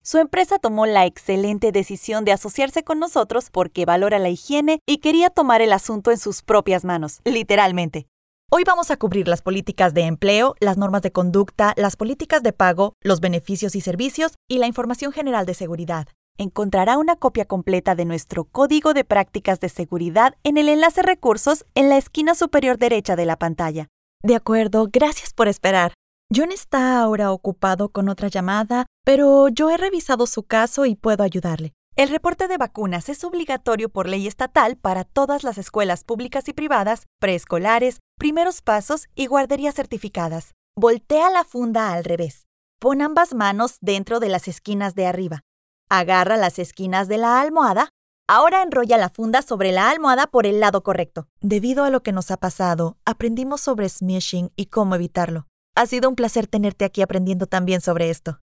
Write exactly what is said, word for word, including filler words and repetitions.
Su empresa tomó la excelente decisión de asociarse con nosotros porque valora la higiene y quería tomar el asunto en sus propias manos, literalmente. Hoy vamos a cubrir las políticas de empleo, las normas de conducta, las políticas de pago, los beneficios y servicios y la información general de seguridad. Encontrará una copia completa de nuestro Código de Prácticas de Seguridad en el enlace Recursos en la esquina superior derecha de la pantalla. De acuerdo, gracias por esperar. John está ahora ocupado con otra llamada, pero yo he revisado su caso y puedo ayudarle. El reporte de vacunas es obligatorio por ley estatal para todas las escuelas públicas y privadas, preescolares, primeros pasos y guarderías certificadas. Voltea la funda al revés. Pon ambas manos dentro de las esquinas de arriba. Agarra las esquinas de la almohada. Ahora enrolla la funda sobre la almohada por el lado correcto. Debido a lo que nos ha pasado, aprendimos sobre smishing y cómo evitarlo. Ha sido un placer tenerte aquí aprendiendo también sobre esto.